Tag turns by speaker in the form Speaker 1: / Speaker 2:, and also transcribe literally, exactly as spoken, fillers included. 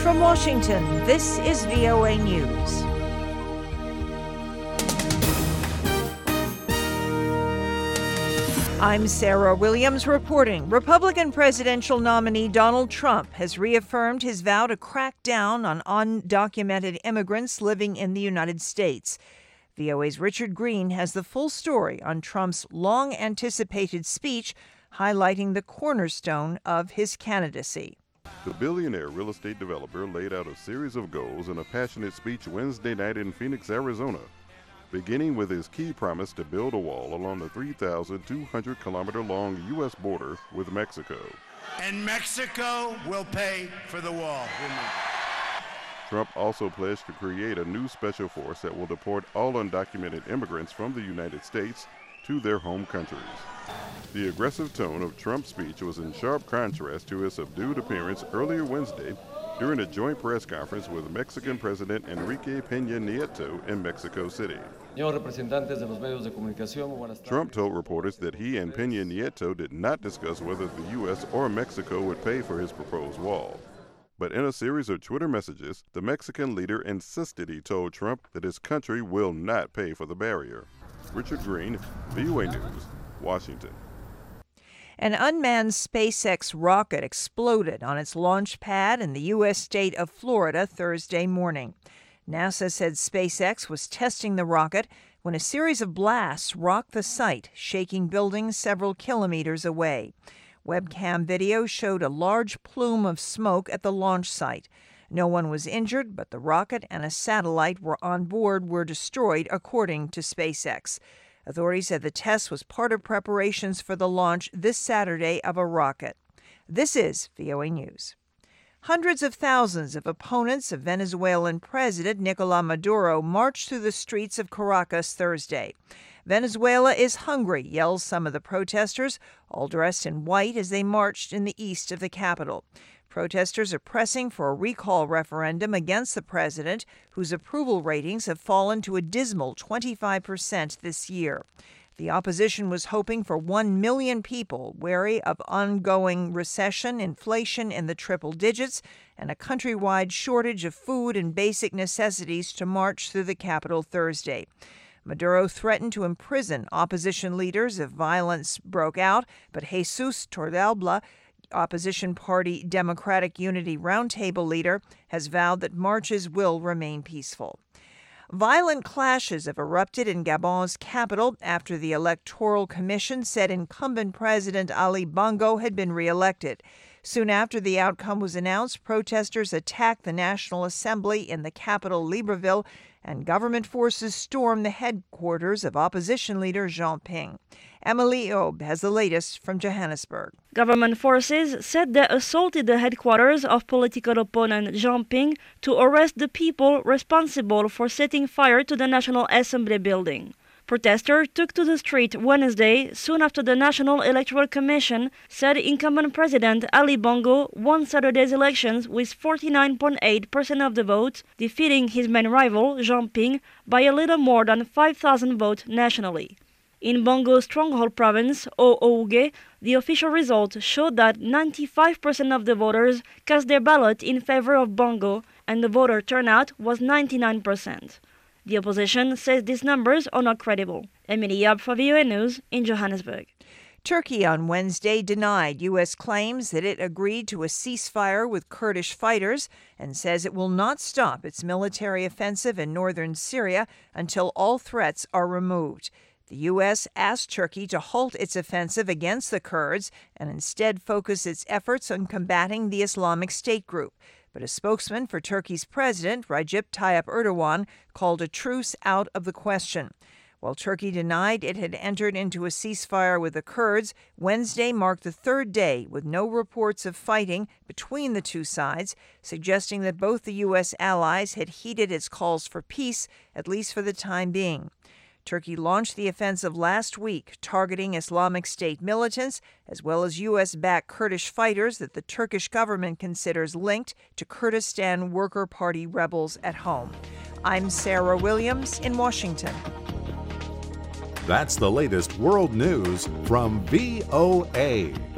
Speaker 1: From Washington, this is V O A News. I'm Sarah Williams reporting. Republican presidential nominee Donald Trump has reaffirmed his vow to crack down on undocumented immigrants living in the United States. V O A's Richard Green has the full story on Trump's long-anticipated speech, highlighting the cornerstone of his candidacy.
Speaker 2: The billionaire real estate developer laid out a series of goals in a passionate speech Wednesday night in Phoenix, Arizona, beginning with his key promise to build a wall along the three thousand two hundred kilometer long U S border with Mexico.
Speaker 3: And Mexico will pay for the wall.
Speaker 2: Trump also pledged to create a new special force that will deport all undocumented immigrants from the United States to their home countries. The aggressive tone of Trump's speech was in sharp contrast to his subdued appearance earlier Wednesday during a joint press conference with Mexican President Enrique Peña Nieto in Mexico City. Trump told reporters that he and Peña Nieto did not discuss whether the U S or Mexico would pay for his proposed wall. But in a series of Twitter messages, the Mexican leader insisted he told Trump that his country will not pay for the barrier. Richard Green, V O A News, Washington.
Speaker 1: An unmanned SpaceX rocket exploded on its launch pad in the U S state of Florida Thursday morning. NASA said SpaceX was testing the rocket when a series of blasts rocked the site, shaking buildings several kilometers away. Webcam video showed a large plume of smoke at the launch site. No one was injured, but the rocket and a satellite were on board were destroyed, according to SpaceX. Authorities said the test was part of preparations for the launch this Saturday of a rocket. This is V O A News. Hundreds of thousands of opponents of Venezuelan President Nicolás Maduro marched through the streets of Caracas Thursday. Venezuela is hungry, yelled some of the protesters, all dressed in white as they marched in the east of the capital. Protesters are pressing for a recall referendum against the president, whose approval ratings have fallen to a dismal twenty-five percent this year. The opposition was hoping for one million people, wary of ongoing recession, inflation in the triple digits, and a countrywide shortage of food and basic necessities to march through the capital Thursday. Maduro threatened to imprison opposition leaders if violence broke out, but Jesus Torrealba, opposition party Democratic Unity Roundtable leader, has vowed that marches will remain peaceful. Violent clashes have erupted in Gabon's capital after the Electoral Commission said incumbent President Ali Bongo had been reelected. Soon after the outcome was announced, protesters attacked the National Assembly in the capital, Libreville, and government forces stormed the headquarters of opposition leader Jean Ping. Emily Obe has the latest from Johannesburg.
Speaker 4: Government forces said they assaulted the headquarters of political opponent Jean Ping to arrest the people responsible for setting fire to the National Assembly building. Protesters took to the street Wednesday soon after the National Electoral Commission said incumbent President Ali Bongo won Saturday's elections with forty-nine point eight percent of the votes, defeating his main rival, Jean Ping, by a little more than five thousand votes nationally. In Bongo's stronghold province, Oouge, the official results showed that ninety-five percent of the voters cast their ballot in favor of Bongo, and the voter turnout was ninety-nine percent. The opposition says these numbers are not credible. Emily Yab for V O A News in Johannesburg.
Speaker 1: Turkey on Wednesday denied U S claims that it agreed to a ceasefire with Kurdish fighters and says it will not stop its military offensive in northern Syria until all threats are removed. The U S asked Turkey to halt its offensive against the Kurds and instead focus its efforts on combating the Islamic State group. But a spokesman for Turkey's president, Recep Tayyip Erdogan, called a truce out of the question. While Turkey denied it had entered into a ceasefire with the Kurds, Wednesday marked the third day with no reports of fighting between the two sides, suggesting that both the U S allies had heeded its calls for peace, at least for the time being. Turkey launched the offensive last week, targeting Islamic State militants, as well as U S-backed Kurdish fighters that the Turkish government considers linked to Kurdistan Worker Party rebels at home. I'm Sarah Williams in Washington.
Speaker 5: That's the latest world news from V O A.